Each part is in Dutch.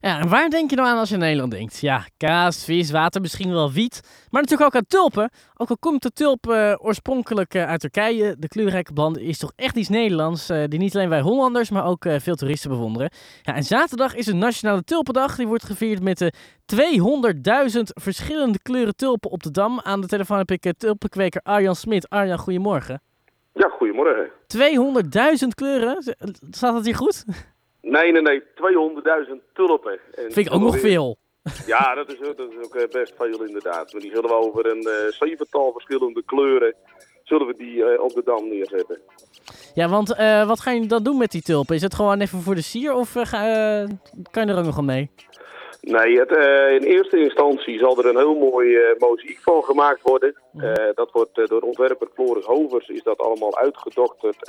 Ja, en waar denk je nou aan als je aan Nederland denkt? Ja, kaas, vis, water, misschien wel wiet. Maar natuurlijk ook aan tulpen. Ook al komt de tulp oorspronkelijk uit Turkije. De kleurrijke plant is toch echt iets Nederlands. Die niet alleen wij Hollanders, maar ook veel toeristen bewonderen. Ja, en zaterdag is de Nationale Tulpendag. Die wordt gevierd met 200.000 verschillende kleuren tulpen op de Dam. Aan de telefoon heb ik tulpenkweker Arjan Smit. Arjan, goedemorgen. Ja, goedemorgen. 200.000 kleuren? Staat dat hier goed? Nee. 200.000 tulpen. En Vind ik ook nog veel. Ja, dat is ook best veel inderdaad. Maar die zullen we over een zevental verschillende kleuren zullen we die op de Dam neerzetten. Ja, want wat ga je dan doen met die tulpen? Is het gewoon even voor de sier of kan je er ook nog aan mee? Nee, in eerste instantie zal er een heel mooi mozaïek van gemaakt worden. Dat wordt door ontwerper Floris Hovers is dat allemaal uitgedokterd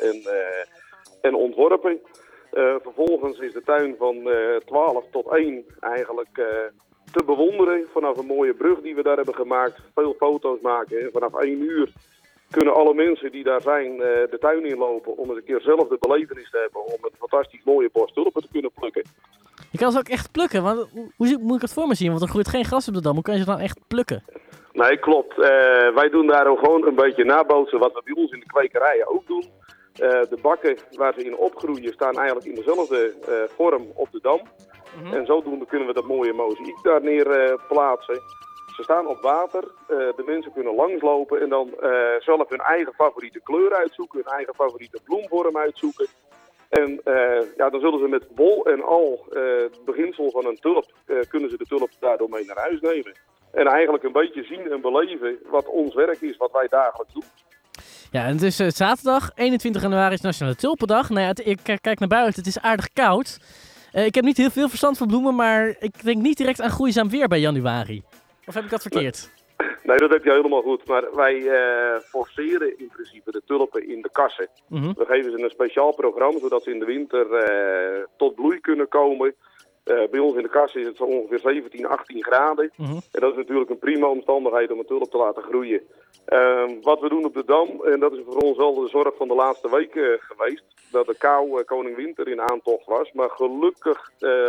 en ontworpen. Vervolgens is de tuin van 12 tot 1 eigenlijk te bewonderen vanaf een mooie brug die we daar hebben gemaakt. Veel foto's maken en vanaf 1 uur kunnen alle mensen die daar zijn de tuin inlopen om eens een keer zelf de belevenis te hebben om een fantastisch mooie bos tulpen te kunnen plukken. Je kan ze ook echt plukken, want hoe moet ik het voor me zien? Want er groeit geen gras op de Dam, hoe kan je ze dan echt plukken? Nee, klopt. Wij doen daar ook gewoon een beetje nabootsen wat we bij ons in de kwekerijen ook doen. De bakken waar ze in opgroeien staan eigenlijk in dezelfde vorm op de Dam. En zodoende kunnen we dat mooie mozaïek daar neer plaatsen. Ze staan op water, de mensen kunnen langslopen en dan zelf hun eigen favoriete kleur uitzoeken, hun eigen favoriete bloemvorm uitzoeken. En dan zullen ze met wol en al het beginsel van een tulp, kunnen ze de tulp daardoor mee naar huis nemen. En eigenlijk een beetje zien en beleven wat ons werk is, wat wij dagelijks doen. Ja, en het is zaterdag, 21 januari is Nationale Tulpendag. Nou ja, ik kijk naar buiten, het is aardig koud. Ik heb niet heel veel verstand van bloemen, maar ik denk niet direct aan groeizaam weer bij januari. Of heb ik dat verkeerd? Nee, dat heb je helemaal goed. Maar wij forceren in principe de tulpen in de kassen. We geven ze een speciaal programma, zodat ze in de winter tot bloei kunnen komen. Bij ons in de kassen is het zo ongeveer 17, 18 graden. En dat is natuurlijk een prima omstandigheid om een tulp te laten groeien. Wat we doen op de Dam, en dat is voor ons wel de zorg van de laatste week geweest, dat de kou koning winter in aantocht was. Maar gelukkig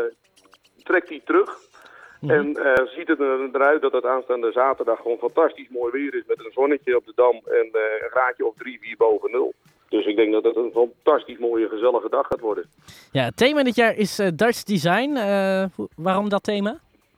trekt hij terug. En ziet het eruit dat het aanstaande zaterdag gewoon fantastisch mooi weer is met een zonnetje op de Dam en een graadje of 3, 4 boven nul. Dus ik denk dat het een fantastisch mooie, gezellige dag gaat worden. Ja, het thema dit jaar is Dutch Design. Waarom dat thema?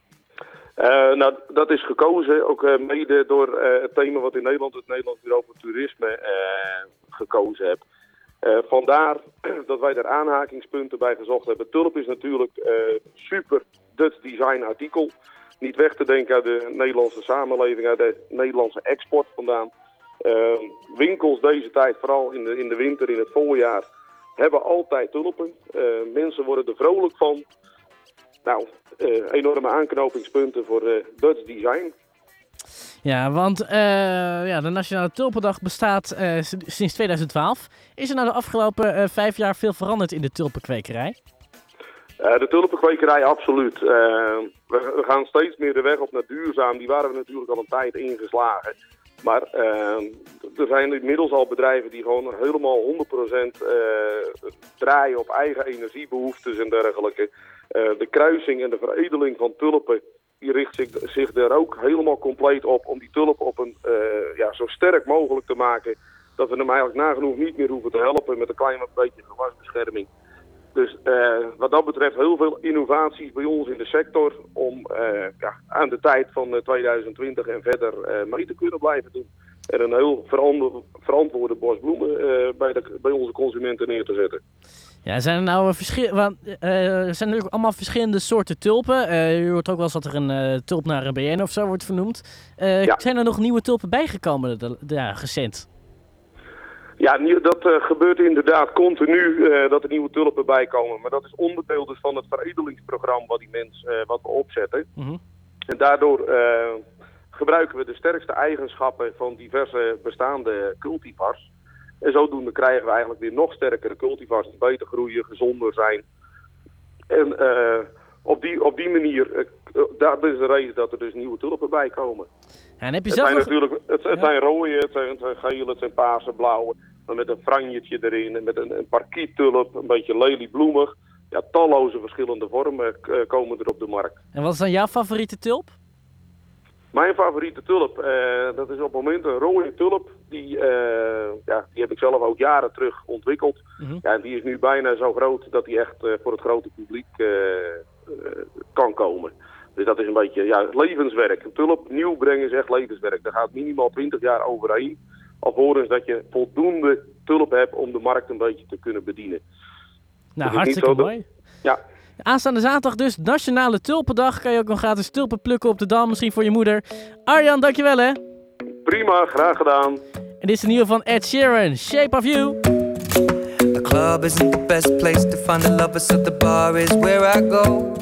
Dat is gekozen ook mede door het thema wat in Nederland het Nederlands Bureau voor Toerisme gekozen heeft. Vandaar dat wij daar aanhakingspunten bij gezocht hebben. Tulp is natuurlijk super Dutch design artikel. Niet weg te denken uit de Nederlandse samenleving, uit de Nederlandse export vandaan. Winkels deze tijd, vooral in de winter, in het voorjaar, hebben altijd tulpen. Mensen worden er vrolijk van. Nou, enorme aanknopingspunten voor Dutch design. Ja, want de Nationale Tulpendag bestaat sinds 2012. Is er nou de afgelopen 5 jaar veel veranderd in de tulpenkwekerij? De tulpenkwekerij, absoluut. We gaan steeds meer de weg op naar duurzaam. Die waren we natuurlijk al een tijd ingeslagen. Maar er zijn inmiddels al bedrijven die gewoon helemaal 100% draaien op eigen energiebehoeftes en dergelijke. De kruising en de veredeling van tulpen, die richt zich daar ook helemaal compleet op om die tulp op een zo sterk mogelijk te maken dat we hem eigenlijk nagenoeg niet meer hoeven te helpen met een klein beetje gewasbescherming. Dus wat dat betreft heel veel innovaties bij ons in de sector om aan de tijd van 2020 en verder mee te kunnen blijven doen. En een heel verantwoorde bos bloemen bij onze consumenten neer te zetten. Ja, zijn er nou zijn er natuurlijk allemaal verschillende soorten tulpen. Je hoort ook wel eens dat er een tulp naar een BN of zo wordt vernoemd. Zijn er nog nieuwe tulpen bijgekomen recent? Ja, dat gebeurt inderdaad continu dat er nieuwe tulpen bijkomen. Maar dat is onderdeel dus van het veredelingsprogramma wat we opzetten. En daardoor gebruiken we de sterkste eigenschappen van diverse bestaande cultivars. En zodoende krijgen we eigenlijk weer nog sterkere cultivars die beter groeien, gezonder zijn. En op die manier, dat is de reden dat er dus nieuwe tulpen bij komen. Ja, en heb je het zijn rode, het zijn gele, het zijn paarse, blauwe. Maar met een franjetje erin, met een parkiettulp, een beetje leliebloemig. talloze verschillende vormen komen er op de markt. En wat is dan jouw favoriete tulp? Mijn favoriete tulp, dat is op het moment een rode tulp. Die heb ik zelf ook jaren terug ontwikkeld. Mm-hmm. Ja, en die is nu bijna zo groot dat die echt voor het grote publiek kan komen. Dus dat is een beetje levenswerk. Een tulp nieuw brengen is echt levenswerk. Daar gaat minimaal 20 jaar overheen. Alvorens dat je voldoende tulp hebt om de markt een beetje te kunnen bedienen. Nou, dus hartstikke mooi. Ja. Aanstaande zaterdag dus, Nationale Tulpendag. Kan je ook nog gratis tulpen plukken op de Dam, misschien voor je moeder. Arjan, dankjewel hè. Prima, graag gedaan. En dit is de nieuwe van Ed Sheeran, Shape of You. The club isn't the best place to find the lovers, so the bar is where I go.